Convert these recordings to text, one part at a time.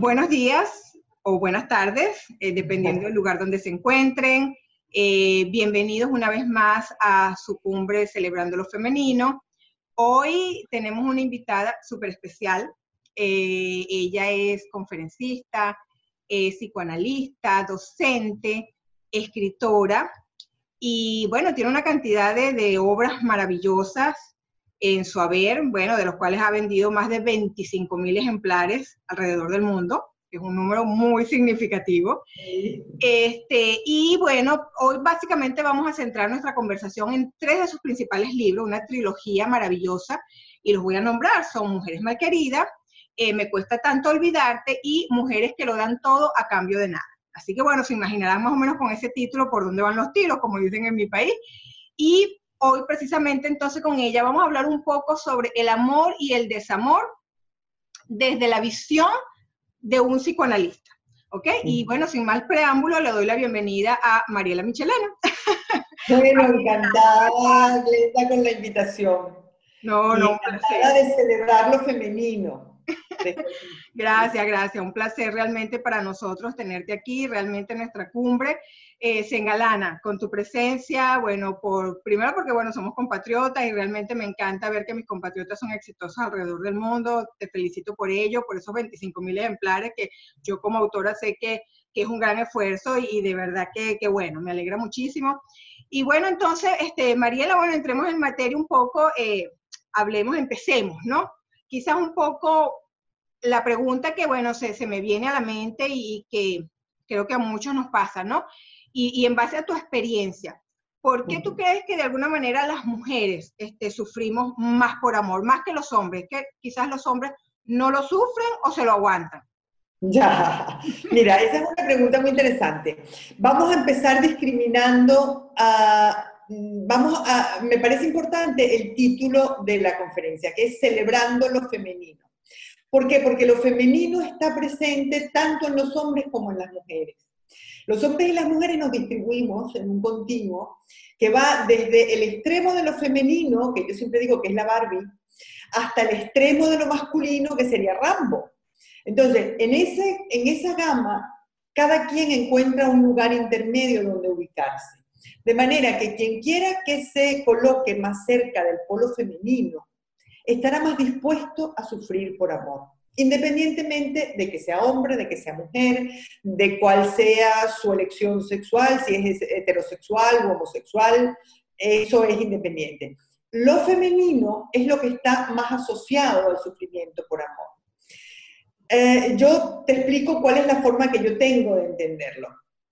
Buenos días o buenas tardes, dependiendo del lugar donde se encuentren. Bienvenidos una vez más a su cumbre Celebrando lo Femenino. Hoy tenemos una invitada súper especial. Ella es conferencista, psicoanalista, docente, escritora y bueno, tiene una cantidad de obras maravillosas en su haber, bueno, de los cuales ha vendido más de 25,000 ejemplares alrededor del mundo, que es un número muy significativo. Y bueno, hoy básicamente vamos a centrar nuestra conversación en 3 de sus principales libros, una trilogía maravillosa, y los voy a nombrar, son Mujeres Malqueridas, Me cuesta tanto olvidarte, y Mujeres que lo dan todo a cambio de nada. Así que bueno, se imaginarán más o menos con ese título por dónde van los tiros, como dicen en mi país. Y hoy precisamente entonces con ella vamos a hablar un poco sobre el amor y el desamor desde la visión de un psicoanalista, ¿ok? Y bueno, sin más preámbulo, le doy la bienvenida a Mariela Michelena. Bueno, encantada, Glenda, con la invitación. No, Y un placer. encantada de celebrar lo femenino. Gracias, un placer realmente para nosotros tenerte aquí, realmente nuestra cumbre se engalana con tu presencia, bueno, primero porque, bueno, somos compatriotas y realmente me encanta ver que mis compatriotas son exitosos alrededor del mundo, te felicito por ello, por esos 25,000 ejemplares que yo como autora sé que es un gran esfuerzo y de verdad que bueno, me alegra muchísimo. Y bueno, entonces, Mariela, bueno, entremos en materia un poco, empecemos, ¿no? Quizás un poco la pregunta que, bueno, se me viene a la mente y que creo que a muchos nos pasa, ¿no? Y en base a tu experiencia, ¿por qué tú crees que de alguna manera las mujeres sufrimos más por amor, más que los hombres? Que quizás los hombres no lo sufren o se lo aguantan. Ya, mira, esa es una pregunta muy interesante. Vamos a empezar discriminando me parece importante el título de la conferencia, que es Celebrando lo Femenino. ¿Por qué? Porque lo femenino está presente tanto en los hombres como en las mujeres. Los hombres y las mujeres nos distribuimos en un continuo que va desde el extremo de lo femenino, que yo siempre digo que es la Barbie, hasta el extremo de lo masculino, que sería Rambo. Entonces, en esa gama, cada quien encuentra un lugar intermedio donde ubicarse. De manera que quien quiera que se coloque más cerca del polo femenino, estará más dispuesto a sufrir por amor, independientemente de que sea hombre, de que sea mujer, de cuál sea su elección sexual, si es heterosexual o homosexual, eso es independiente. Lo femenino es lo que está más asociado al sufrimiento por amor. Yo te explico cuál es la forma que yo tengo de entenderlo.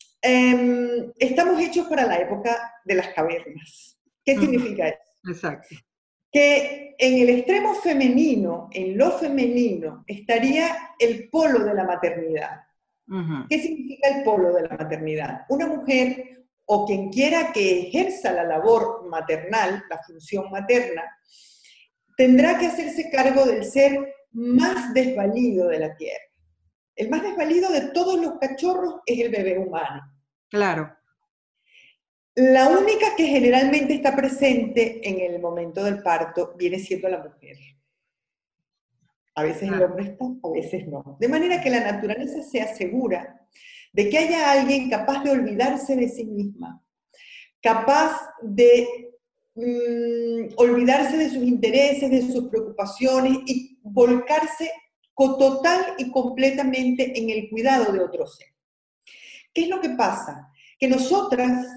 Estamos hechos para la época de las cavernas. ¿Qué significa eso? Exacto. Que en el extremo femenino, en lo femenino, estaría el polo de la maternidad. ¿Qué significa el polo de la maternidad? Una mujer o quien quiera que ejerza la labor maternal, la función materna, tendrá que hacerse cargo del ser más desvalido de la tierra. El más desvalido de todos los cachorros es el bebé humano. Claro. La única que generalmente está presente en el momento del parto viene siendo la mujer. A veces el hombre está, a veces no. De manera que la naturaleza se asegura de que haya alguien capaz de olvidarse de sí misma, capaz de olvidarse de sus intereses, de sus preocupaciones y volcarse total y completamente en el cuidado de otro ser. ¿Qué es lo que pasa? Que nosotras,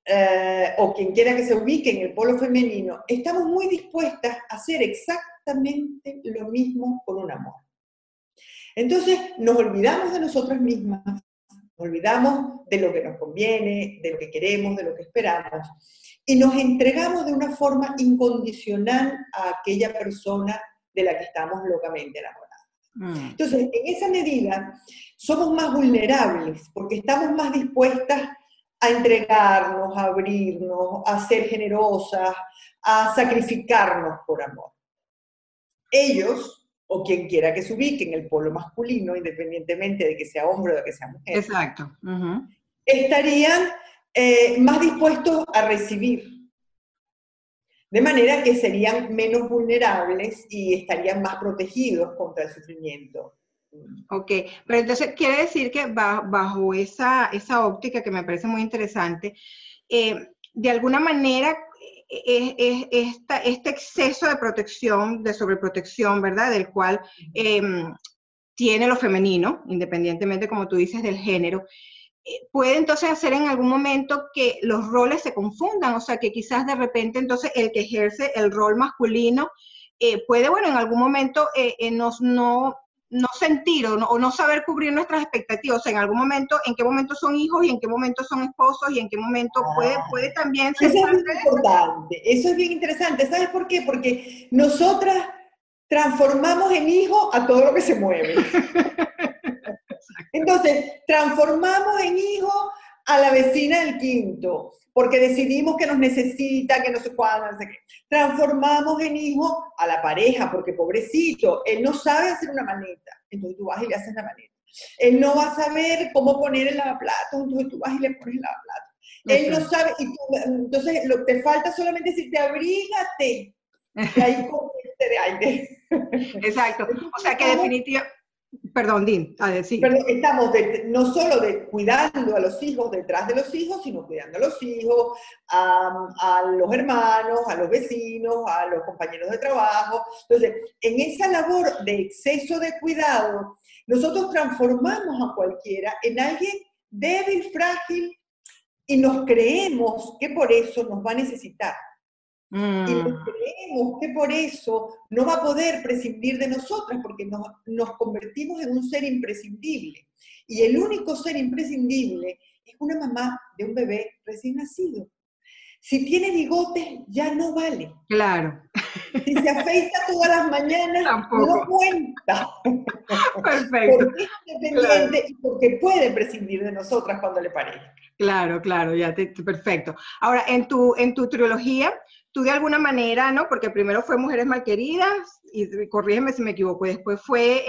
o quien quiera que se ubique en el polo femenino, estamos muy dispuestas a hacer exactamente lo mismo con un amor. Entonces nos olvidamos de nosotras mismas, nos olvidamos de lo que nos conviene, de lo que queremos, de lo que esperamos, y nos entregamos de una forma incondicional a aquella persona de la que estamos locamente enamoradas. Entonces, en esa medida, somos más vulnerables, porque estamos más dispuestas a entregarnos, a abrirnos, a ser generosas, a sacrificarnos por amor. Ellos, o quien quiera que se ubique en el polo masculino, independientemente de que sea hombre o de que sea mujer, Exacto. estarían más dispuestos a recibir. De manera que serían menos vulnerables y estarían más protegidos contra el sufrimiento. Ok, pero entonces quiere decir que bajo esa óptica que me parece muy interesante, de alguna manera este exceso de protección, de sobreprotección, ¿verdad? Del cual tiene lo femenino, independientemente, como tú dices, del género, puede entonces hacer en algún momento que los roles se confundan, o sea, que quizás de repente entonces el que ejerce el rol masculino puede, bueno, en algún momento no sentir o no saber cubrir nuestras expectativas, o sea, en algún momento, en qué momento son hijos y en qué momento son esposos y en qué momento puede también ser Eso es parte bien importante, eso es bien interesante. ¿Sabes por qué? Porque nosotras transformamos en hijo a todo lo que se mueve. Entonces, transformamos en hijo a la vecina del quinto, porque decidimos que nos necesita, que no sé cuándo, no sé qué. Transformamos en hijo a la pareja, porque pobrecito, él no sabe hacer una maneta, entonces tú vas y le haces la maneta. Él no va a saber cómo poner el lavaplatos, entonces tú vas y le pones el lavaplatos. Él no sabe, y tú, entonces te falta solamente decirte, abrígate, y ahí comienza de aire. Exacto, Entonces, o sea que estamos definitivamente, perdón, Dean, a decir. Perdón, estamos no solo cuidando a los hijos detrás de los hijos, sino cuidando a los hijos, a los hermanos, a los vecinos, a los compañeros de trabajo. Entonces, en esa labor de exceso de cuidado, nosotros transformamos a cualquiera en alguien débil, frágil, y nos creemos que por eso nos va a necesitar. Y nos creemos que por eso no va a poder prescindir de nosotras, porque nos convertimos en un ser imprescindible. Y el único ser imprescindible es una mamá de un bebé recién nacido. Si tiene bigotes, ya no vale. Claro. Si se afeita todas las mañanas, no Tampoco. cuenta. Perfecto. Porque es Claro. independiente y porque puede prescindir de nosotras cuando le parezca. Claro, claro, perfecto. Ahora, en tu trilogía, tú de alguna manera, ¿no? Porque primero fue Mujeres Malqueridas, y corrígeme si me equivoco, y después fue,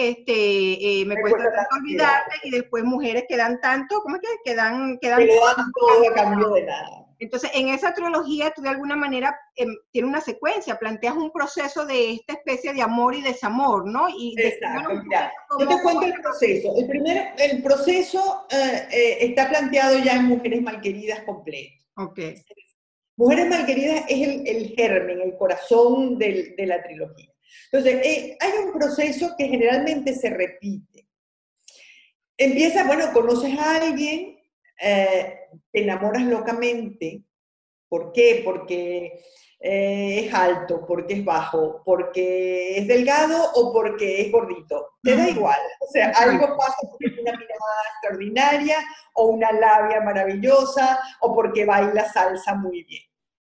Me Me cuesta cuesta tanto tanto olvidarte, olvidarte. y después Mujeres que dan tanto, ¿cómo es que Que quedan lo todas dan a todo a cambio de cambio nada? de nada. Entonces, en esa trilogía, tú de alguna manera tiene una secuencia, planteas un proceso de esta especie de amor y desamor, ¿no? Y descríbenos Exacto, un mira, poquito yo te cómo cuento es el el proceso. proceso. El proceso está planteado ya en Mujeres Malqueridas completo. Ok. Mujeres Malqueridas es el germen, el corazón de la trilogía. Entonces, hay un proceso que generalmente se repite. Empieza, bueno, conoces a alguien, te enamoras locamente. ¿Por qué? Porque es alto, porque es bajo, porque es delgado o porque es gordito. Te da igual. O sea, algo pasa porque tiene una mirada extraordinaria o una labia maravillosa o porque baila salsa muy bien.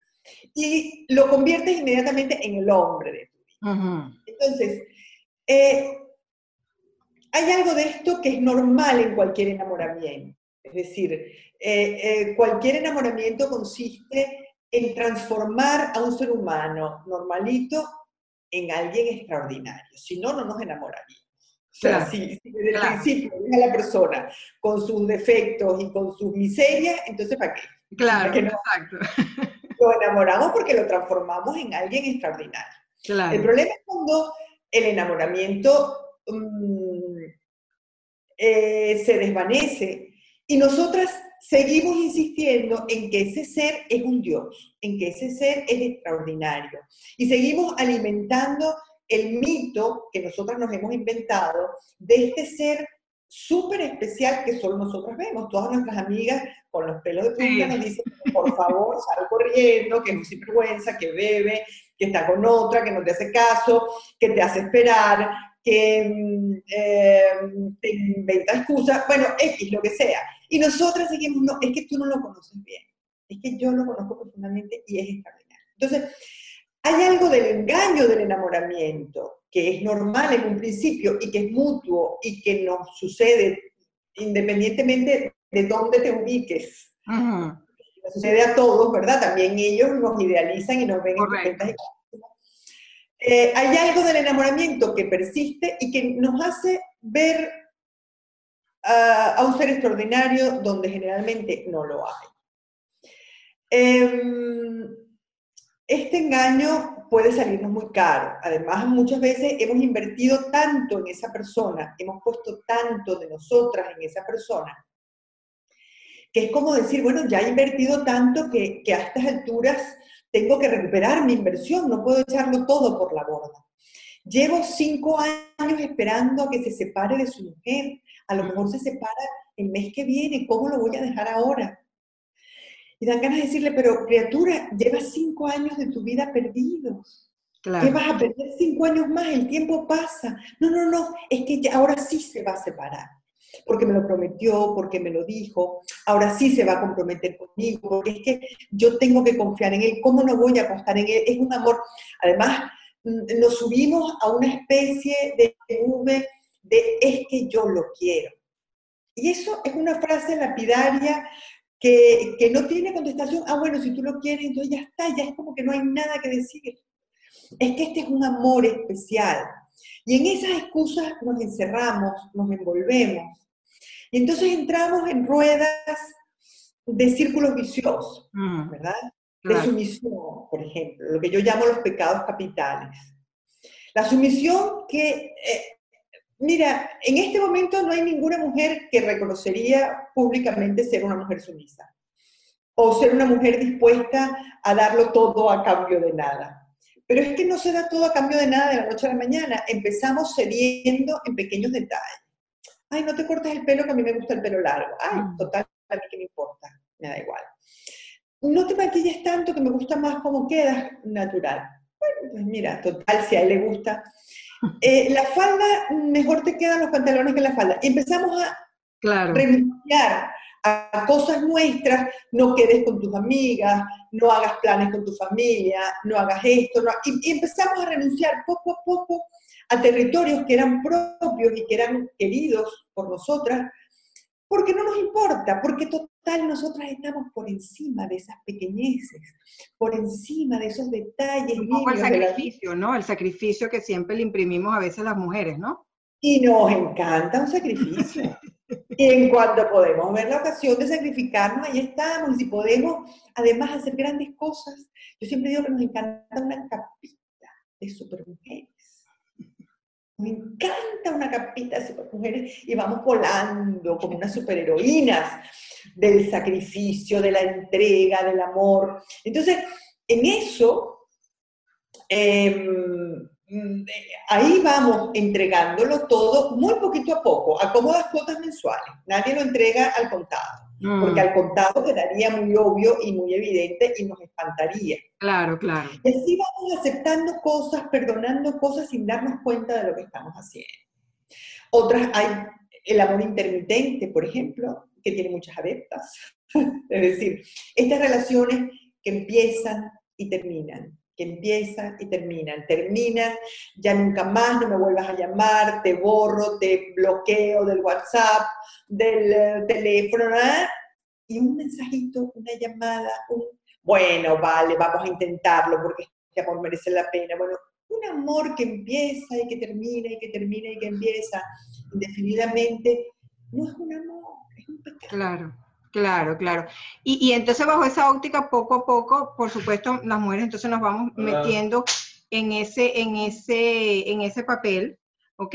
Y lo conviertes inmediatamente en el hombre de tu vida. Entonces, eh, hay algo de esto que es normal en cualquier enamoramiento. Es decir, cualquier enamoramiento consiste en transformar a un ser humano normalito en alguien extraordinario. Si no, no nos enamoraríamos. O sea, Claro, si desde el claro, principio ves a la persona con sus defectos y con sus miserias, entonces ¿para qué? ¿Para claro, qué no? exacto. Lo enamoramos porque lo transformamos en alguien extraordinario. El Claro, problema es cuando el enamoramiento se desvanece y nosotras seguimos insistiendo en que ese ser es un Dios, en que ese ser es extraordinario. Y seguimos alimentando el mito que nosotras nos hemos inventado de este ser súper especial que solo nosotras vemos. Todas nuestras amigas con los pelos de punta sí, nos dicen, por favor, sal corriendo, que es un sinvergüenza, que bebe, que está con otra, que no te hace caso, que te hace esperar, que te inventa excusas, bueno, X, lo que sea. Y nosotras seguimos, no, es que tú no lo conoces bien, es que yo lo conozco profundamente y es extraordinario. Entonces, hay algo del engaño del enamoramiento, que es normal en un principio y que es mutuo y que nos sucede independientemente de dónde te ubiques. Nos sucede a todos, ¿verdad? También ellos nos idealizan y nos ven correcto. estupendas y hay algo del enamoramiento que persiste y que nos hace ver a un ser extraordinario donde generalmente no lo hay. este engaño puede salirnos muy caro. Además, muchas veces hemos invertido tanto en esa persona, hemos puesto tanto de nosotras en esa persona, que es como decir, bueno, ya he invertido tanto que a estas alturas tengo que recuperar mi inversión, no puedo echarlo todo por la borda. Llevo 5 años esperando a que se separe de su mujer, a lo mejor se separa el mes que viene, ¿cómo lo voy a dejar ahora? Y dan ganas de decirle, pero criatura, llevas 5 años de tu vida perdidos. ¿Qué Claro. vas a perder 5 años más? El tiempo pasa. No, no, no, es que ya, ahora sí se va a separar. Porque me lo prometió, porque me lo dijo, ahora sí se va a comprometer conmigo, porque es que yo tengo que confiar en él, ¿cómo no voy a apostar en él? Es un amor. Además, nos subimos a una especie de nube de es que yo lo quiero. Y eso es una frase lapidaria que no tiene contestación. Ah, bueno, si tú lo quieres, entonces ya está, ya es como que no hay nada que decir. Es que este es un amor especial. Y en esas excusas nos encerramos, nos envolvemos. Y entonces entramos en ruedas de círculos viciosos, ¿verdad? De Claro. sumisión, por ejemplo, lo que yo llamo los pecados capitales. La sumisión que, mira, en este momento no hay ninguna mujer que reconocería públicamente ser una mujer sumisa o ser una mujer dispuesta a darlo todo a cambio de nada. Pero es que no se da todo a cambio de nada de la noche a la mañana. Empezamos cediendo en pequeños detalles. Ay, no te cortes el pelo, que a mí me gusta el pelo largo. Ay, total, a mí que me importa, me da igual. No te maquilles tanto, que me gusta más cómo quedas natural. Bueno, pues mira, total, si a él le gusta. La falda, mejor te quedan los pantalones que la falda. Empezamos a Claro. renunciar a cosas nuestras, no quedes con tus amigas, no hagas planes con tu familia, no hagas esto, no, y empezamos a renunciar poco a poco a territorios que eran propios y que eran queridos por nosotras, porque no nos importa, porque total nosotras estamos por encima de esas pequeñeces, por encima de esos detalles Un poco el niños de la vida. sacrificio, ¿no? El sacrificio que siempre le imprimimos a veces las mujeres, ¿no? Y nos encanta un sacrificio. Y en cuanto podemos ver la ocasión de sacrificarnos, ahí estamos. Y si podemos, además, hacer grandes cosas. Yo siempre digo que nos encanta una capita de supermujeres. Me encanta una capita de supermujeres y vamos volando como unas superheroínas del sacrificio, de la entrega, del amor. Entonces, en eso, ahí vamos entregándolo todo muy poquito a poco, a cómodas cuotas mensuales. Nadie lo entrega al contado, porque al contado quedaría muy obvio y muy evidente y nos espantaría. Claro, claro. Y así vamos aceptando cosas, perdonando cosas sin darnos cuenta de lo que estamos haciendo. Otras hay el amor intermitente, por ejemplo, que tiene muchas adeptas. Es decir, estas relaciones que empiezan y terminan, que empiezan y terminan, ya nunca más, no me vuelvas a llamar, te borro, te bloqueo del WhatsApp, del teléfono, ¿verdad? Y un mensajito, una llamada, bueno, vale, vamos a intentarlo porque este amor merece la pena. Bueno, un amor que empieza y que termina y que termina y que empieza, indefinidamente, no es un amor, es un pecado. Claro, claro, claro. Y entonces bajo esa óptica, poco a poco, por supuesto, las mujeres entonces nos vamos metiendo en ese papel, ¿ok?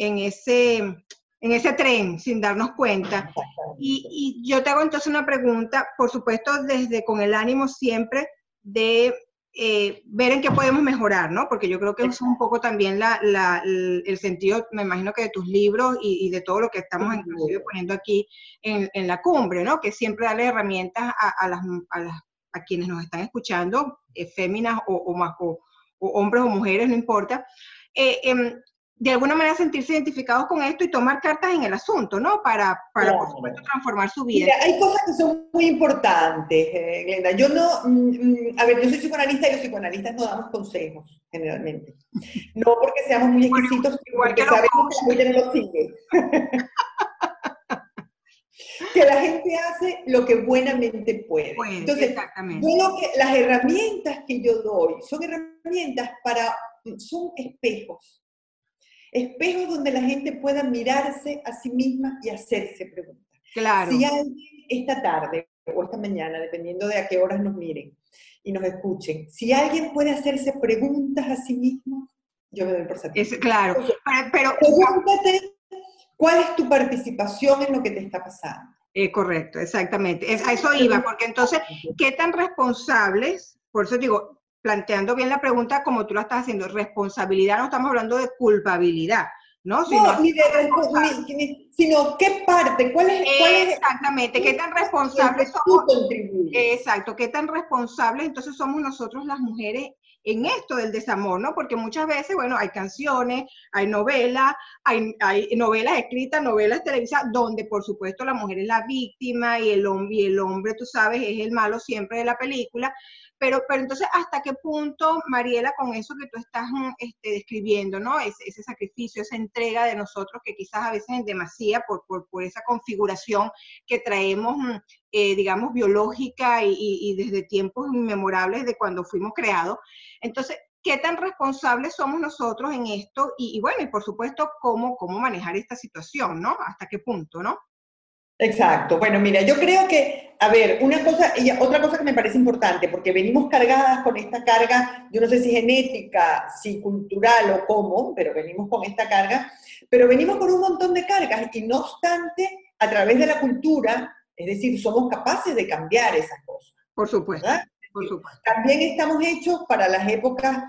En ese tren, sin darnos cuenta. Y yo te hago entonces una pregunta, por supuesto, desde con el ánimo siempre de ver en qué podemos mejorar, ¿no? Porque yo creo que es un poco también el sentido, me imagino que de tus libros y de todo lo que estamos inclusive poniendo aquí en la cumbre, ¿no? Que siempre darle herramientas a quienes nos están escuchando, féminas o hombres o mujeres, no importa, de alguna manera sentirse identificados con esto y tomar cartas en el asunto, ¿no? Para Claro. por supuesto, transformar su vida. Mira, hay cosas que son muy importantes, Glenda. Yo no, a ver, yo soy psicoanalista y los psicoanalistas no damos consejos, generalmente. No porque seamos muy exquisitos, sino porque sabemos que la gente no lo sigue. Que la gente hace lo que buenamente puede. Entonces, las herramientas que yo doy son herramientas son espejos. Espejos donde la gente pueda mirarse a sí misma y hacerse preguntas. Claro. Si alguien esta tarde o esta mañana, dependiendo de a qué horas nos miren, y nos escuchen, si alguien puede hacerse preguntas a sí mismo, yo me doy por satisfecha. Claro, pero pregúntate, ¿cuál es tu participación en lo que te está pasando? Correcto, exactamente. A eso iba, porque entonces, ¿qué tan responsables? Por eso digo, planteando bien la pregunta como tú la estás haciendo, responsabilidad, no estamos hablando de culpabilidad, ¿no? No, sino qué parte, cuál es exactamente, ¿qué tan en que responsables tú somos? contribuyes? Exacto, ¿qué tan responsables entonces somos nosotros las mujeres en esto del desamor, ¿no? Porque muchas veces, bueno, hay canciones, hay novelas, hay novelas escritas, novelas televisadas, donde por supuesto la mujer es la víctima y el hombre, tú sabes, es el malo siempre de la película. Pero entonces, ¿hasta qué punto, Mariela, con eso que tú estás describiendo, ¿no? Ese sacrificio, esa entrega de nosotros que quizás a veces es demasía por esa configuración que traemos, digamos, biológica y desde tiempos inmemorables de cuando fuimos creados? Entonces, ¿qué tan responsables somos nosotros en esto? Y bueno, y por supuesto, ¿cómo manejar esta situación, ¿no? ¿Hasta qué punto, no? Exacto. Bueno, mira, yo creo que, a ver, una cosa y otra cosa que me parece importante, porque venimos cargadas con esta carga, yo no sé si genética, si cultural o cómo, pero venimos con esta carga, pero venimos con un montón de cargas y no obstante, a través de la cultura, es decir, somos capaces de cambiar esas cosas. Por supuesto, ¿verdad? por supuesto. También estamos hechos para las épocas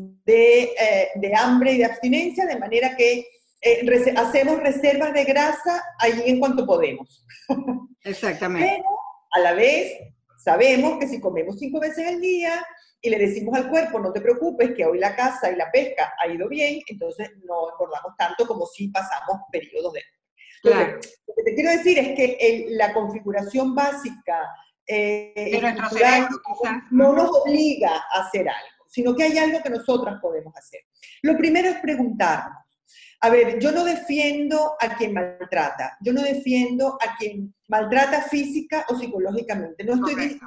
de hambre y de abstinencia, de manera que hacemos reservas de grasa allí en cuanto podemos. Exactamente. Pero a la vez sabemos que si comemos 5 veces al día y le decimos al cuerpo, no te preocupes, que hoy la caza y la pesca ha ido bien, entonces no engordamos tanto como si pasamos periodos de... Entonces, Claro. lo que te quiero decir es que la configuración básica De nuestro estructural cerebro, quizás. no nos obliga a hacer algo, sino que hay algo que nosotras podemos hacer. Lo primero es preguntarnos. A ver, yo no defiendo a quien maltrata, yo no defiendo a quien maltrata física o psicológicamente, no estoy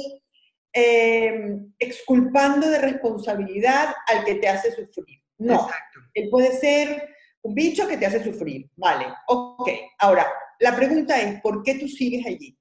exculpando de responsabilidad al que te hace sufrir. No, exacto. Él puede ser un bicho que te hace sufrir, vale, ok. Ahora, la pregunta es, ¿por qué tú sigues allí?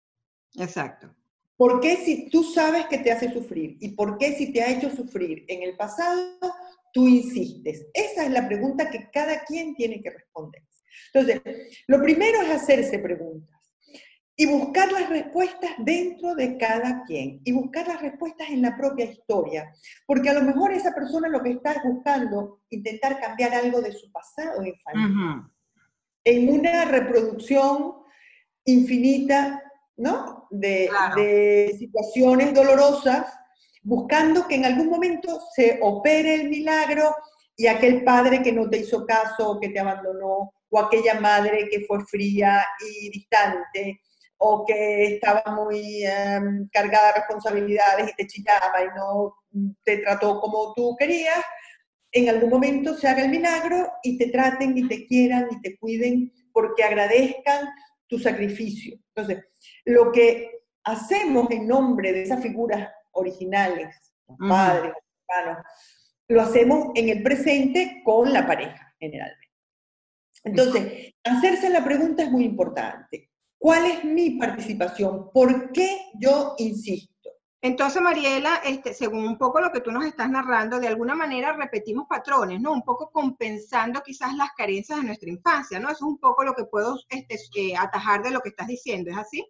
Exacto. ¿Por qué si tú sabes que te hace sufrir? ¿Y por qué si te ha hecho sufrir en el pasado, tú insistes? Esa es la pregunta que cada quien tiene que responder. Entonces, lo primero es hacerse preguntas y buscar las respuestas dentro de cada quien y buscar las respuestas en la propia historia. Porque a lo mejor esa persona lo que está buscando, intentar cambiar algo de su pasado infantil. En una reproducción infinita, ¿no? Claro. De situaciones dolorosas, buscando que en algún momento se opere el milagro y aquel padre que no te hizo caso o que te abandonó, o aquella madre que fue fría y distante, o que estaba muy cargada de responsabilidades y te chillaba y no te trató como tú querías, en algún momento se haga el milagro y te traten y te quieran y te cuiden porque agradezcan tu sacrificio. Entonces, lo que hacemos en nombre de esas figuras originales, los padres, los hermanos, lo hacemos en el presente con la pareja, generalmente. Entonces, hacerse la pregunta es muy importante. ¿Cuál es mi participación? ¿Por qué yo insisto? Entonces, Mariela, según un poco lo que tú nos estás narrando, de alguna manera repetimos patrones, ¿no? Un poco compensando quizás las carencias de nuestra infancia, ¿no? Eso es un poco lo que puedo atajar de lo que estás diciendo, ¿es así?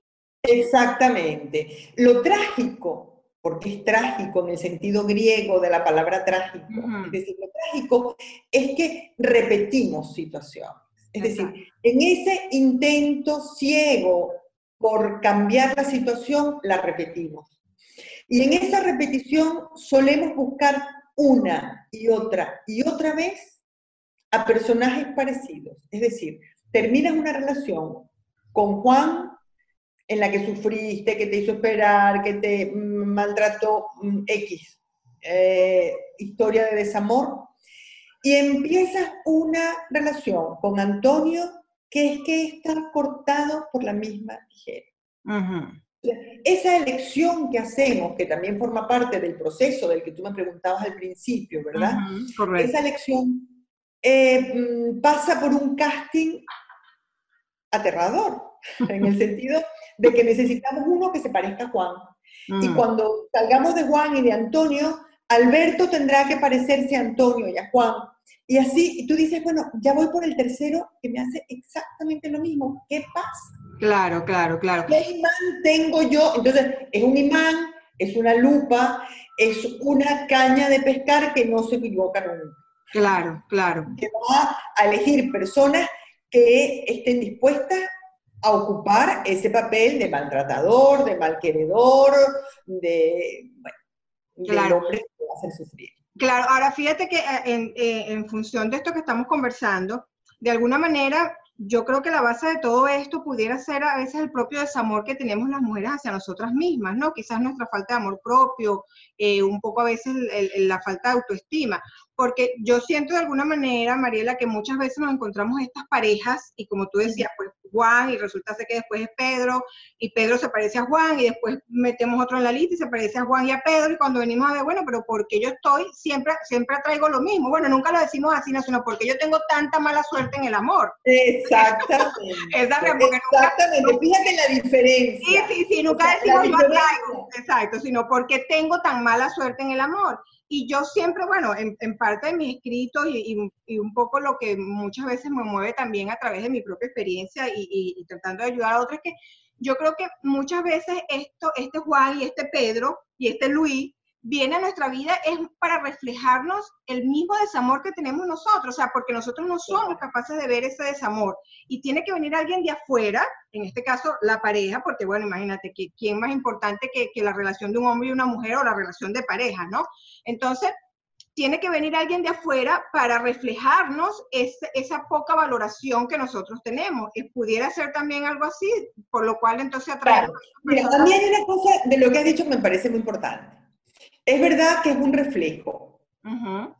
Exactamente. Lo trágico, porque es trágico en el sentido griego de la palabra trágico, es decir, lo trágico es que repetimos situaciones. Es decir, en ese intento ciego por cambiar la situación, la repetimos. Y en esa repetición solemos buscar una y otra vez a personajes parecidos. Es decir, terminas una relación con Juan en la que sufriste, que te hizo esperar, que te maltrató, X, historia de desamor, y empiezas una relación con Antonio que es que está cortado por la misma tijera. Esa elección que hacemos, que también forma parte del proceso del que tú me preguntabas al principio, ¿verdad? Correcto. Esa elección pasa por un casting aterrador, en el sentido de que necesitamos uno que se parezca a Juan, Y Mm, cuando salgamos de Juan y de Antonio, Alberto tendrá que parecerse a Antonio y a Juan. Y así, y tú dices, bueno, ya voy por el tercero que me hace exactamente lo mismo. ¿Qué pasa? claro, claro, claro. ¿Qué imán tengo yo? Entonces, es un imán, es una lupa, es una caña de pescar que no se equivoca nunca. Claro, claro. Que va a elegir personas que estén dispuestas a ocupar ese papel de maltratador, de malqueredor, bueno, del Claro, hombre que va a hacer sufrir. claro. Ahora fíjate que en función de esto que estamos conversando, de alguna manera, yo creo que la base de todo esto pudiera ser a veces el propio desamor que tenemos las mujeres hacia nosotras mismas, ¿no? Quizás nuestra falta de amor propio, un poco a veces la falta de autoestima, porque yo siento de alguna manera, Mariela, que muchas veces nos encontramos estas parejas y como tú decías, pues Juan y resulta ser que después es Pedro y Pedro se parece a Juan y después metemos otro en la lista y se parece a Juan y a Pedro y cuando venimos a ver, bueno, pero ¿por qué yo estoy, siempre traigo lo mismo? Bueno, nunca lo decimos así, no, sino porque yo tengo tanta mala suerte en el amor. Exactamente, Esa porque exactamente. nunca, Fíjate la sí, diferencia. sí, sí, O nunca sea, la decimos yo atraigo, diferencia. exacto, sino porque tengo tan mala suerte en el amor. Y yo siempre, bueno, en parte de mis escritos y un poco lo que muchas veces me mueve también a través de mi propia experiencia y tratando de ayudar a otros, es que yo creo que muchas veces este Juan y este Pedro y este Luis viene a nuestra vida es para reflejarnos el mismo desamor que tenemos nosotros, o sea, porque nosotros no somos capaces de ver ese desamor y tiene que venir alguien de afuera, en este caso la pareja, porque bueno, imagínate, ¿quién más importante que la relación de un hombre y una mujer o la relación de pareja, ¿no? Entonces, tiene que venir alguien de afuera para reflejarnos esa poca valoración que nosotros tenemos. Y pudiera ser también algo así, por lo cual entonces atraemos Claro. a Mira, personas. a mí hay una cosa de lo que has dicho que me parece muy importante. Es verdad que es un reflejo Uh-huh.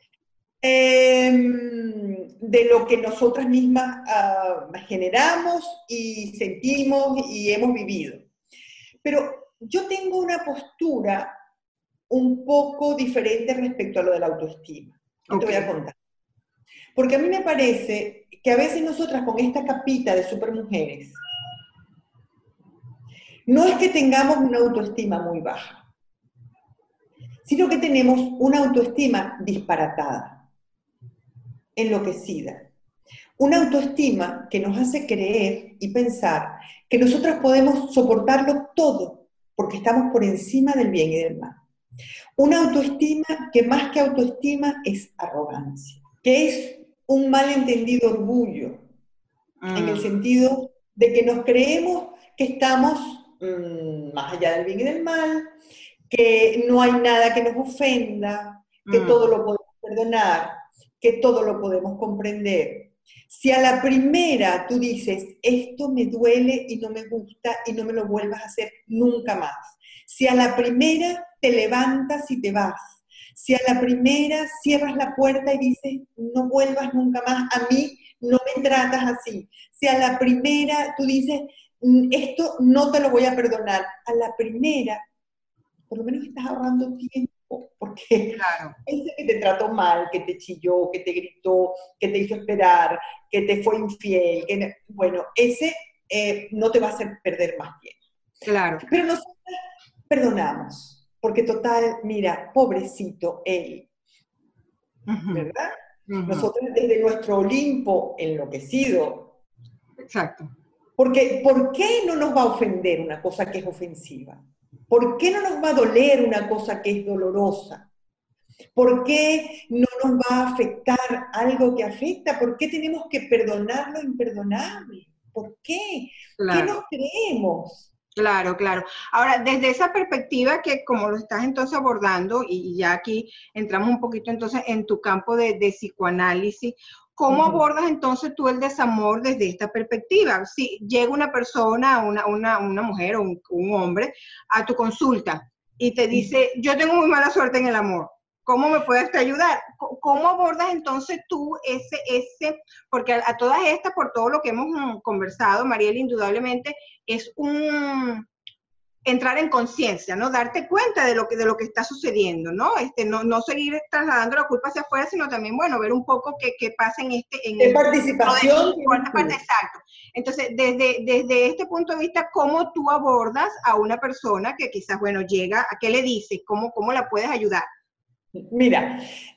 de lo que nosotras mismas generamos y sentimos y hemos vivido. Pero yo tengo una postura un poco diferente respecto a lo de la autoestima. Y te voy a Okay. contar. Porque a mí me parece que a veces nosotras con esta capita de supermujeres, no es que tengamos una autoestima muy baja, sino que tenemos una autoestima disparatada, enloquecida. Una autoestima que nos hace creer y pensar que nosotras podemos soportarlo todo porque estamos por encima del bien y del mal. Una autoestima que más que autoestima es arrogancia, que es un malentendido orgullo, en el sentido de que nos creemos que estamos más allá del bien y del mal, que no hay nada que nos ofenda, que todo lo podemos perdonar, que todo lo podemos comprender. Si a la primera tú dices, esto me duele y no me gusta y no me lo vuelvas a hacer nunca más. Si a la primera te levantas y te vas. Si a la primera cierras la puerta y dices, no vuelvas nunca más, a mí no me tratas así. Si a la primera tú dices, esto no te lo voy a perdonar. A la primera, por lo menos estás ahorrando tiempo, porque Claro. ese que te trató mal, que te chilló, que te gritó, que te hizo esperar, que te fue infiel, bueno, ese no te va a hacer perder más tiempo. Claro. Pero nosotros perdonamos, porque total, mira, pobrecito él, Uh-huh. ¿verdad? Uh-huh. Nosotros desde nuestro Olimpo enloquecido, Exacto. porque ¿por qué no nos va a ofender una cosa que es ofensiva? ¿Por qué no nos va a doler una cosa que es dolorosa? ¿Por qué no nos va a afectar algo que afecta? ¿Por qué tenemos que perdonar lo imperdonable? ¿Por qué? ¿Qué Claro. nos creemos? Claro, claro. Ahora, desde esa perspectiva que como lo estás entonces abordando, y ya aquí entramos un poquito entonces en tu campo de psicoanálisis, ¿cómo abordas entonces tú el desamor desde esta perspectiva? Si llega una persona, una mujer o un hombre a tu consulta y te dice, yo tengo muy mala suerte en el amor, ¿cómo me puedes ayudar? ¿Cómo abordas entonces tú porque a todas estas, por todo lo que hemos conversado, Mariela, indudablemente, es entrar en conciencia, ¿no? Darte cuenta de lo que está sucediendo, ¿no? No seguir trasladando la culpa hacia afuera, sino también, bueno, ver un poco qué pasa ¿Qué participación tienes tú? Exacto. Entonces, desde este punto de vista, ¿cómo tú abordas a una persona que quizás, bueno, llega, ¿a qué le dices? ¿Cómo la puedes ayudar? Mira,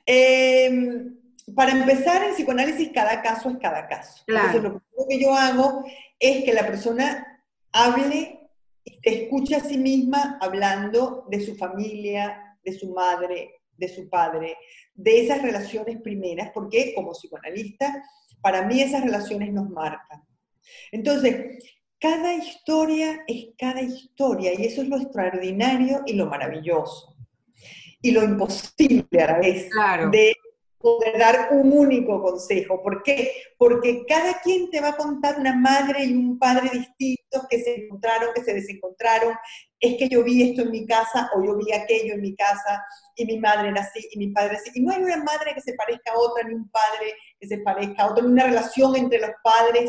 para empezar, en psicoanálisis cada caso es cada caso. Claro. Entonces, lo que yo hago es que la persona hable y te escuche a sí misma hablando de su familia, de su madre, de su padre, de esas relaciones primeras, porque como psicoanalista, para mí esas relaciones nos marcan. Entonces, cada historia es cada historia, y eso es lo extraordinario y lo maravilloso. Y lo imposible a la vez, claro, de poder dar un único consejo. ¿Por qué? Porque cada quien te va a contar una madre y un padre distintos que se encontraron, que se desencontraron. Es que yo vi esto en mi casa, o yo vi aquello en mi casa, y mi madre era así, y mi padre así. Y no hay una madre que se parezca a otra, ni un padre que se parezca a otro, ni una relación entre los padres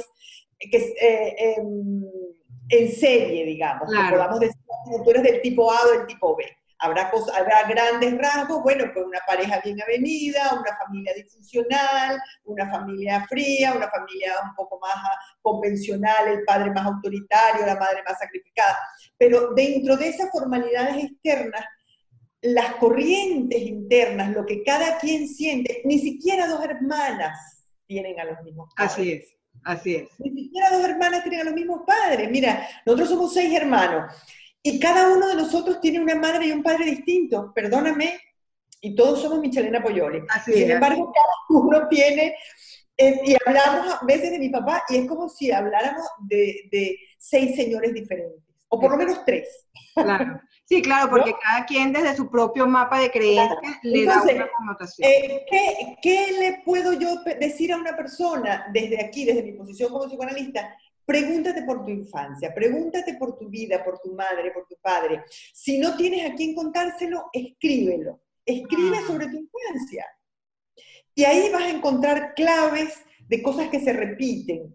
que en serie, digamos, claro. que podamos decir, tú eres del tipo A o del tipo B. Habrá grandes rasgos, bueno, pues una pareja bien avenida, una familia disfuncional, una familia fría, una familia un poco más convencional, el padre más autoritario, la madre más sacrificada. Pero dentro de esas formalidades externas, las corrientes internas, lo que cada quien siente, ni siquiera dos hermanas tienen a los mismos padres. Así es, así es. Ni siquiera dos hermanas tienen a los mismos padres. Mira, nosotros somos 6 hermanos. Y cada uno de nosotros tiene una madre y un padre distintos, perdóname, y todos somos Michelena Poyoli. Sin embargo, cada uno tiene, y hablamos a veces de mi papá, y es como si habláramos de 6 señores diferentes, o por lo menos 3. Claro. Sí, claro, porque ¿no? Cada quien desde su propio mapa de creencias le Entonces, da una connotación. ¿Qué le puedo yo decir a una persona desde aquí, desde mi posición como psicoanalista? Pregúntate por tu infancia, pregúntate por tu vida, por tu madre, por tu padre. Si no tienes a quién contárselo, escríbelo. Escribe sobre tu infancia. Y ahí vas a encontrar claves de cosas que se repiten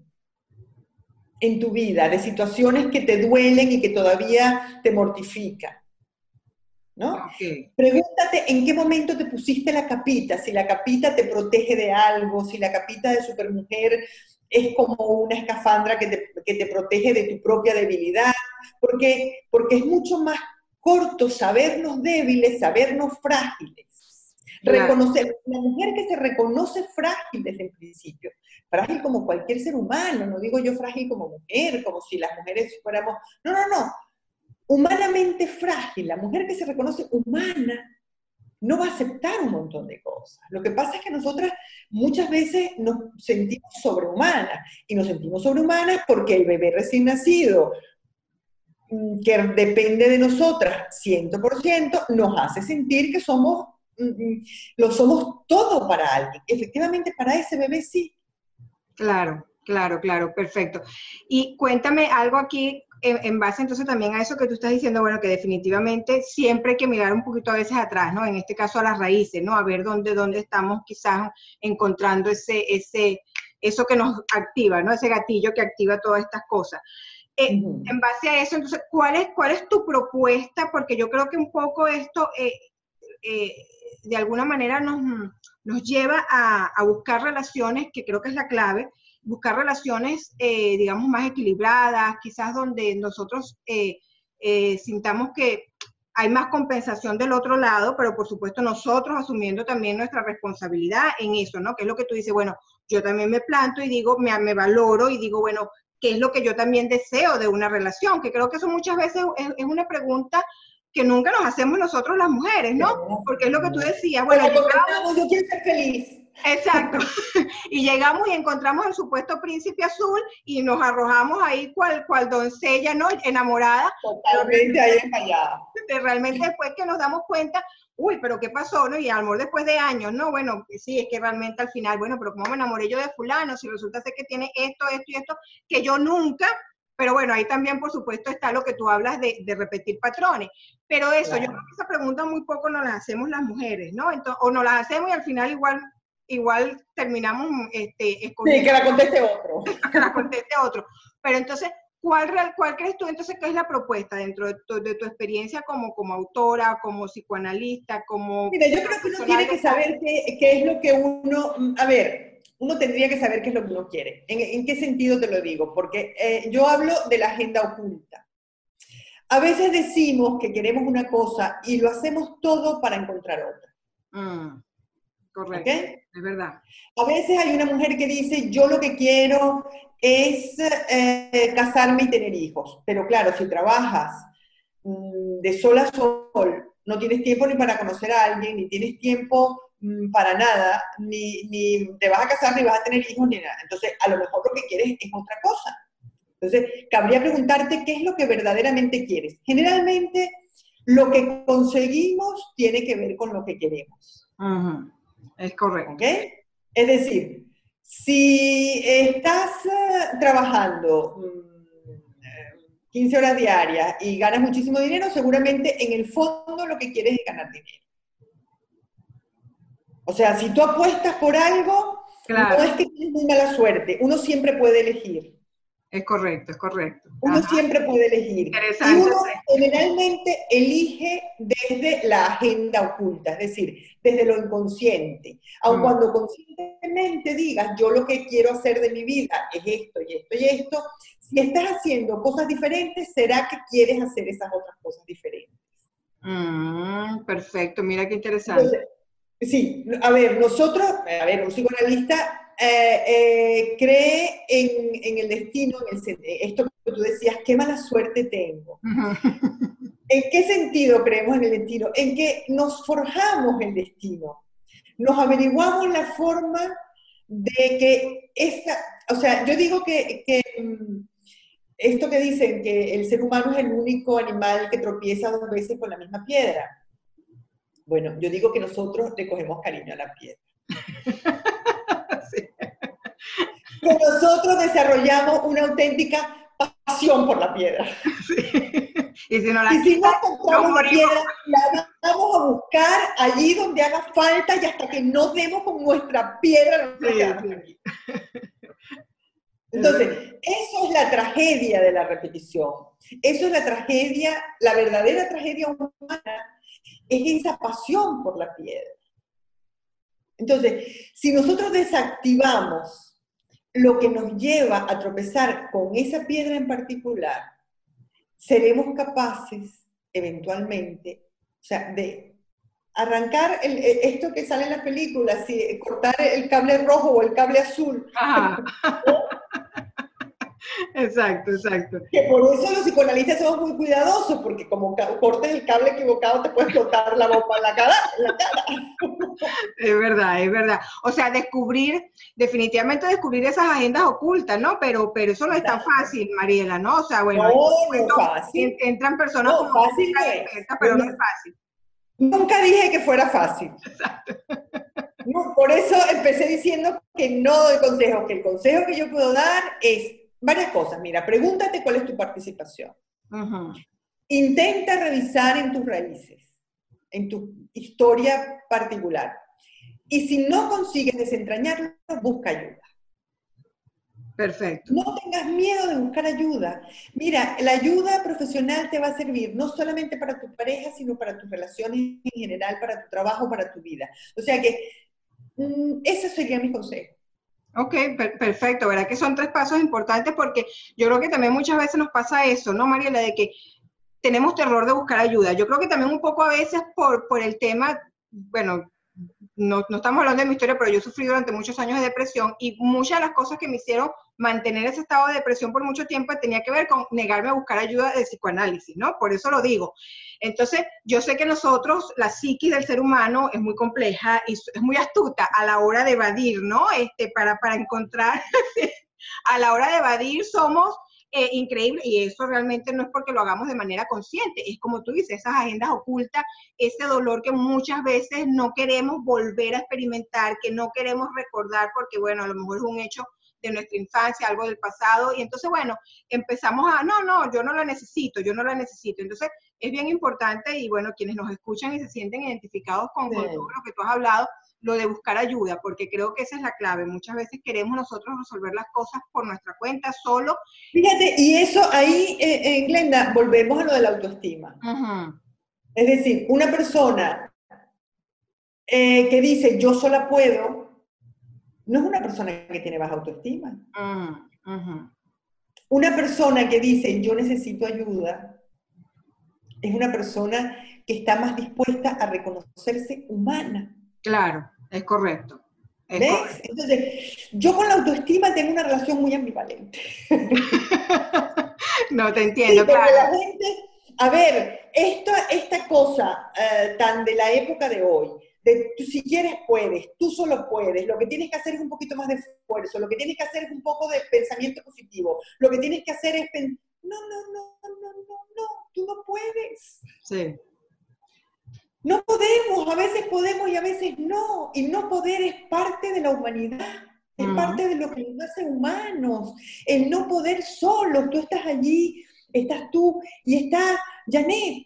en tu vida, de situaciones que te duelen y que todavía te mortifican. ¿No? Okay. Pregúntate en qué momento te pusiste la capita, si la capita te protege de algo, si la capita de supermujer es como una escafandra que te protege de tu propia debilidad, porque es mucho más corto sabernos débiles, sabernos frágiles. Claro. Reconocer, la mujer que se reconoce frágil desde el principio, frágil como cualquier ser humano, no digo yo frágil como mujer, como si las mujeres fuéramos, no, humanamente frágil, la mujer que se reconoce humana, no va a aceptar un montón de cosas. Lo que pasa es que nosotras muchas veces nos sentimos sobrehumanas, y nos sentimos sobrehumanas porque el bebé recién nacido, que depende de nosotras 100%, nos hace sentir que lo somos todo para alguien. Efectivamente, para ese bebé sí. Claro, perfecto. Y cuéntame algo aquí, en base entonces también a eso que tú estás diciendo, bueno, que definitivamente siempre hay que mirar un poquito a veces atrás, ¿no? En este caso a las raíces, ¿no? A ver dónde estamos quizás encontrando eso que nos activa, ¿no? Ese gatillo que activa todas estas cosas. En base a eso, entonces, ¿cuál es tu propuesta? Porque yo creo que un poco esto, de alguna manera nos lleva a buscar relaciones, que creo que es la clave, buscar relaciones, digamos, más equilibradas, quizás donde nosotros sintamos que hay más compensación del otro lado, pero por supuesto nosotros asumiendo también nuestra responsabilidad en eso, ¿no? Que es lo que tú dices, bueno, yo también me planto y digo, me valoro y digo, bueno, ¿qué es lo que yo también deseo de una relación? Que creo que eso muchas veces es una pregunta que nunca nos hacemos nosotros las mujeres, ¿no? Porque es lo que tú decías, bueno, llegamos, yo quiero ser feliz. Exacto. Y llegamos y encontramos el supuesto príncipe azul y nos arrojamos ahí cual doncella, ¿no? Enamorada. Totalmente ahí encallada. Realmente después que nos damos cuenta, uy, pero ¿qué pasó, no? Y amor después de años, ¿no? Bueno, sí, es que realmente al final, bueno, pero ¿cómo me enamoré yo de fulano? Si resulta ser que tiene esto y esto, que yo nunca... Pero bueno, ahí también, por supuesto, está lo que tú hablas de repetir patrones. Pero eso, claro. Yo creo que esa pregunta muy poco nos la hacemos las mujeres, ¿no? Entonces, o nos la hacemos y al final igual terminamos escondiendo. Sí, que la conteste otro. Que la conteste otro. Pero entonces, ¿Cuál crees tú entonces que es la propuesta dentro de tu experiencia como autora, como psicoanalista, como... Mira, yo creo que uno tiene que saber qué es lo que uno, a ver, uno tendría que saber qué es lo que uno quiere. ¿En qué sentido te lo digo? Porque yo hablo de la agenda oculta. A veces decimos que queremos una cosa y lo hacemos todo para encontrar otra. Correcto, ¿Okay? es verdad. A veces hay una mujer que dice, yo lo que quiero es casarme y tener hijos. Pero claro, si trabajas de sol a sol, no tienes tiempo ni para conocer a alguien, ni tienes tiempo para nada, ni te vas a casar, ni vas a tener hijos, ni nada. Entonces, a lo mejor lo que quieres es otra cosa. Entonces, cabría preguntarte qué es lo que verdaderamente quieres. Generalmente, lo que conseguimos tiene que ver con lo que queremos. Es correcto. ¿Okay? Es decir, si estás trabajando 15 horas diarias y ganas muchísimo dinero, seguramente en el fondo lo que quieres es ganar dinero. O sea, si tú apuestas por algo, claro, no es que tienes muy mala suerte, uno siempre puede elegir. Es correcto, es correcto. Uno siempre puede elegir. Y uno generalmente elige desde la agenda oculta, es decir, desde lo inconsciente. Aun cuando conscientemente digas, yo lo que quiero hacer de mi vida es esto y esto y esto, si estás haciendo cosas diferentes, será que quieres hacer esas otras cosas diferentes. Perfecto, mira qué interesante. Entonces, sí, a ver, un psicoanalista cree en el destino, esto que tú decías, qué mala suerte tengo. ¿En qué sentido creemos en el destino? En que nos forjamos el destino, nos averiguamos la forma de que o sea, yo digo que esto que dicen, que el ser humano es el único animal que tropieza 2 veces con la misma piedra. Bueno, yo digo que nosotros le cogemos cariño a la piedra. Sí. Que nosotros desarrollamos una auténtica pasión por la piedra. Sí. Y si no encontramos la piedra, la vamos a buscar allí donde haga falta y hasta que no demos con nuestra piedra. Sí. Entonces, eso es la tragedia de la repetición. Eso es la tragedia, la verdadera tragedia humana, es esa pasión por la piedra. Entonces, si nosotros desactivamos lo que nos lleva a tropezar con esa piedra en particular, seremos capaces, eventualmente, o sea, de arrancar esto que sale en las películas, cortar el cable rojo o el cable azul. Exacto, exacto. Que por eso los psicoanalistas somos muy cuidadosos, porque como cortes el cable equivocado te puede explotar la bomba en la cara. Es verdad, es verdad. O sea, definitivamente descubrir esas agendas ocultas, ¿no? Pero eso no es tan fácil, Mariela, ¿no? O sea, bueno, no es fácil. Entran personas como fácil expertas, pero no es fácil. Nunca dije que fuera fácil. Exacto. No, por eso empecé diciendo que no doy consejos, que el consejo que yo puedo dar es varias cosas. Mira, pregúntate cuál es tu participación. Intenta revisar en tus raíces, en tu historia particular. Y si no consigues desentrañarlo, busca ayuda. Perfecto. No tengas miedo de buscar ayuda. Mira, la ayuda profesional te va a servir no solamente para tu pareja, sino para tus relaciones en general, para tu trabajo, para tu vida. O sea que ese sería mi consejo. Ok, perfecto. Verá que son 3 pasos importantes porque yo creo que también muchas veces nos pasa eso, ¿no, Mariela? De que tenemos terror de buscar ayuda. Yo creo que también un poco a veces por el tema, bueno, no estamos hablando de mi historia, pero yo sufrí durante muchos años de depresión y muchas de las cosas que me hicieron mantener ese estado de depresión por mucho tiempo tenía que ver con negarme a buscar ayuda de psicoanálisis, ¿no? Por eso lo digo. Entonces, yo sé que nosotros, la psiquis del ser humano es muy compleja y es muy astuta a la hora de evadir, ¿no? Para encontrar, a la hora de evadir somos increíble, y eso realmente no es porque lo hagamos de manera consciente, es como tú dices, esas agendas ocultas, ese dolor que muchas veces no queremos volver a experimentar, que no queremos recordar porque, bueno, a lo mejor es un hecho de nuestra infancia, algo del pasado, y entonces, bueno, empezamos no, yo no la necesito. Entonces, es bien importante, y bueno, quienes nos escuchan y se sienten identificados con todo lo que tú has hablado, lo de buscar ayuda, porque creo que esa es la clave. Muchas veces queremos nosotros resolver las cosas por nuestra cuenta solo. Fíjate, y eso ahí, Glenda, volvemos a lo de la autoestima. Uh-huh. Es decir, una persona que dice yo sola puedo, no es una persona que tiene baja autoestima. Uh-huh. Una persona que dice yo necesito ayuda, es una persona que está más dispuesta a reconocerse humana. Claro, es correcto. ¿Ves? Correcto. Entonces, yo con la autoestima tengo una relación muy ambivalente. No, te entiendo, sí, porque claro. la gente, a ver, esta cosa tan de la época de hoy, de tú, si quieres puedes, tú solo puedes, lo que tienes que hacer es un poquito más de esfuerzo, lo que tienes que hacer es un poco de pensamiento positivo, lo que tienes que hacer es no, tú no puedes. Sí. No podemos, a veces podemos y a veces no, y no poder es parte de la humanidad, es parte de lo que nos hace humanos, el no poder solo, tú estás allí, estás tú y está Janet,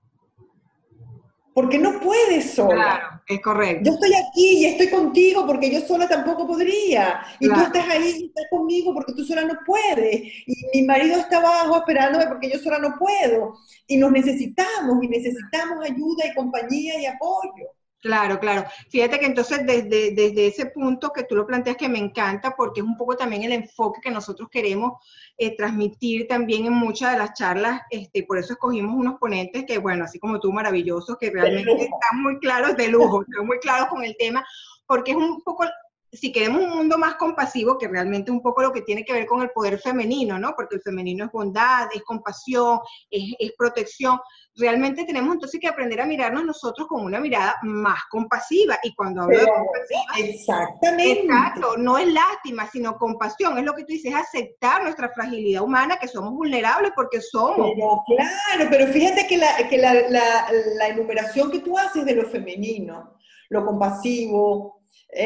porque no puedes sola. Claro, es correcto. Yo estoy aquí y estoy contigo porque yo sola tampoco podría. Y claro. Tú estás ahí y estás conmigo porque tú sola no puedes. Y mi marido está abajo esperándome porque yo sola no puedo. Y nos necesitamos ayuda y compañía y apoyo. Claro, claro. Fíjate que entonces desde ese punto que tú lo planteas que me encanta porque es un poco también el enfoque que nosotros queremos transmitir también en muchas de las charlas, por eso escogimos unos ponentes que, bueno, así como tú, maravillosos, que realmente están muy claros de lujo, están muy claros con el tema, porque es un poco, si queremos un mundo más compasivo, que realmente es un poco lo que tiene que ver con el poder femenino, ¿no? Porque el femenino es bondad, es compasión, es protección. Realmente tenemos entonces que aprender a mirarnos nosotros con una mirada más compasiva. Y cuando hablo de compasiva, exactamente. Exacto, no es lástima, sino compasión. Es lo que tú dices, es aceptar nuestra fragilidad humana, que somos vulnerables porque somos. Pero claro, pero fíjate que la enumeración que tú haces de lo femenino, lo compasivo,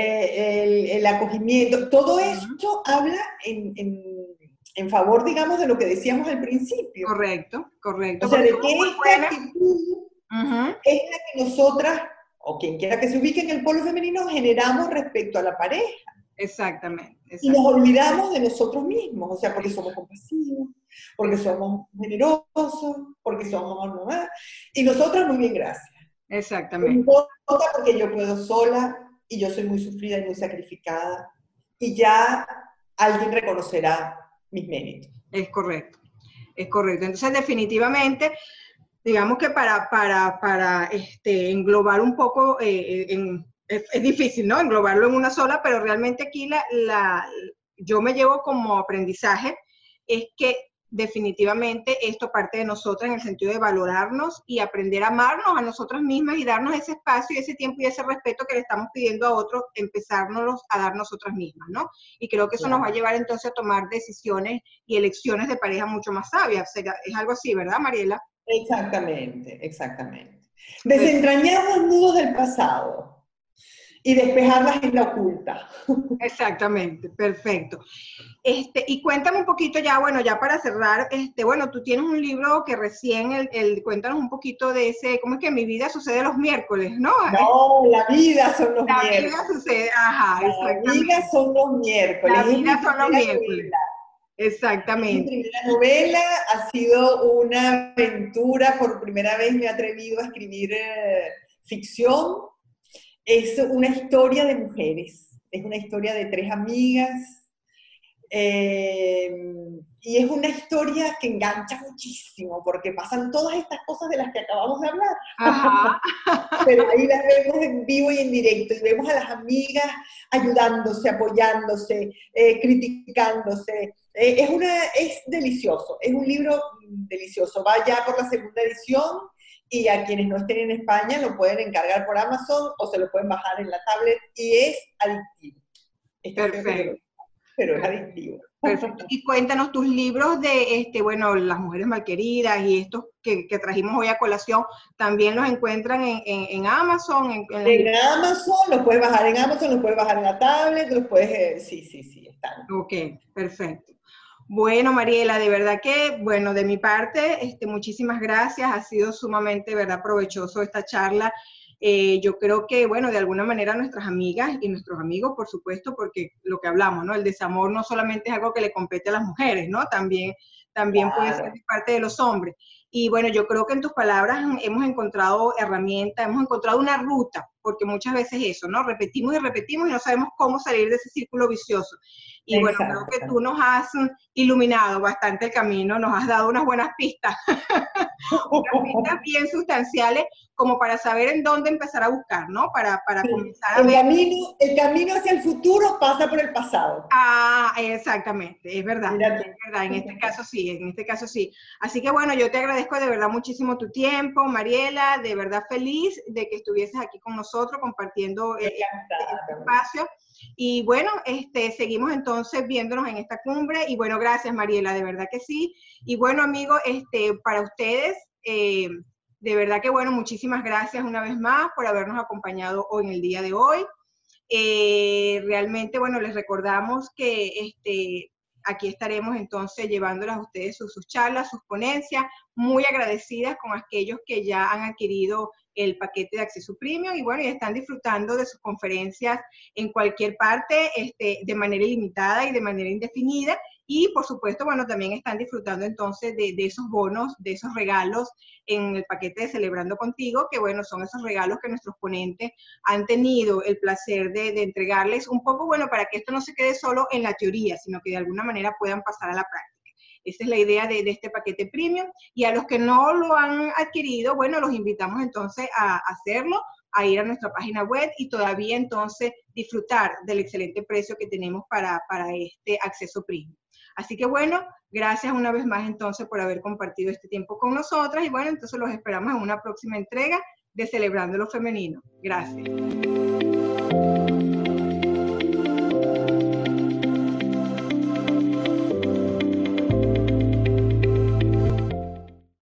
el acogimiento, todo esto habla en favor, digamos, de lo que decíamos al principio. Correcto, correcto. O sea, de que esta actitud es la que nosotras, o quien quiera que se ubique en el polo femenino, generamos respecto a la pareja. Exactamente. Y nos olvidamos de nosotros mismos, o sea, porque somos compasivos, porque somos generosos, porque somos mamás, y nosotras muy bien, gracias. Exactamente. No importa porque yo puedo sola, y yo soy muy sufrida y muy sacrificada, y ya alguien reconocerá mis méritos. Es correcto, es correcto. Entonces, definitivamente, digamos que para englobar un poco, es difícil, ¿no? Englobarlo en una sola, pero realmente aquí yo me llevo como aprendizaje, es que definitivamente esto parte de nosotras en el sentido de valorarnos y aprender a amarnos a nosotras mismas y darnos ese espacio y ese tiempo y ese respeto que le estamos pidiendo a otros, empezárnoslos a dar nosotras mismas, ¿no? Y creo que eso nos va a llevar entonces a tomar decisiones y elecciones de pareja mucho más sabias. O sea, es algo así, ¿verdad, Mariela? Exactamente, exactamente. Desentrañar los nudos del pasado y despejar la agenda oculta. Exactamente, perfecto. Y cuéntame un poquito ya, bueno, ya para cerrar, bueno, tú tienes un libro que recién, cuéntanos un poquito de ese, ¿cómo es que mi vida sucede los miércoles, no? No, la vida son los miércoles. La vida sucede, ajá, exactamente. La vida son los miércoles. La vida son los miércoles. Exactamente. Mi primera novela ha sido una aventura, por primera vez me he atrevido a escribir ficción. Es una historia de mujeres, es una historia de 3 amigas, y es una historia que engancha muchísimo, porque pasan todas estas cosas de las que acabamos de hablar. Ajá. Pero ahí las vemos en vivo y en directo, y vemos a las amigas ayudándose, apoyándose, criticándose. Es delicioso, es un libro delicioso. Va ya por la 2ª edición, y a quienes no estén en España lo pueden encargar por Amazon o se lo pueden bajar en la tablet, y es adictivo. Perfecto. Pero es adictivo. Perfecto. Y cuéntanos tus libros de, bueno, Las Mujeres Malqueridas y estos que trajimos hoy a colación, ¿también los encuentran en Amazon? En Amazon, los puedes bajar en Amazon, los puedes bajar en la tablet, los puedes, sí, están. Ok, perfecto. Bueno, Mariela, de verdad que, bueno, de mi parte, muchísimas gracias, ha sido sumamente, ¿verdad?, provechoso esta charla. Yo creo que, bueno, de alguna manera nuestras amigas y nuestros amigos, por supuesto, porque lo que hablamos, ¿no? El desamor no solamente es algo que le compete a las mujeres, ¿no? También puede ser Claro. de parte de los hombres. Y bueno, yo creo que en tus palabras hemos encontrado herramientas, hemos encontrado una ruta, porque muchas veces eso, ¿no? Repetimos y repetimos y no sabemos cómo salir de ese círculo vicioso. Y bueno, creo que tú Exacto. nos has iluminado bastante el camino, nos has dado unas buenas pistas, unas pistas bien sustanciales como para saber en dónde empezar a buscar, ¿no? Para comenzar a ver. El camino hacia el futuro pasa por el pasado. Ah, exactamente, es verdad, Mira tú. es verdad, en este caso sí, en este caso sí. Así que bueno, yo te agradezco de verdad muchísimo tu tiempo, Mariela, de verdad feliz de que estuvieses aquí con nosotros compartiendo este espacio. Y bueno, seguimos entonces viéndonos en esta cumbre. Y bueno, gracias Mariela, de verdad que sí. Y bueno, amigos, para ustedes, de verdad que bueno, muchísimas gracias una vez más por habernos acompañado hoy en el día de hoy. Realmente, bueno, les recordamos que aquí estaremos entonces llevándolas a ustedes sus charlas, sus ponencias, muy agradecidas con aquellos que ya han adquirido el paquete de acceso premium y bueno, y están disfrutando de sus conferencias en cualquier parte de manera ilimitada y de manera indefinida. Y por supuesto, bueno, también están disfrutando entonces de esos bonos, de esos regalos en el paquete de Celebrando Contigo, que bueno, son esos regalos que nuestros ponentes han tenido el placer de entregarles un poco, bueno, para que esto no se quede solo en la teoría, sino que de alguna manera puedan pasar a la práctica. Esa es la idea de este paquete premium. Y a los que no lo han adquirido, bueno, los invitamos entonces a hacerlo, a ir a nuestra página web y todavía entonces disfrutar del excelente precio que tenemos para este acceso premium. Así que bueno, gracias una vez más entonces por haber compartido este tiempo con nosotras y bueno, entonces los esperamos en una próxima entrega de Celebrando lo Femenino. Gracias.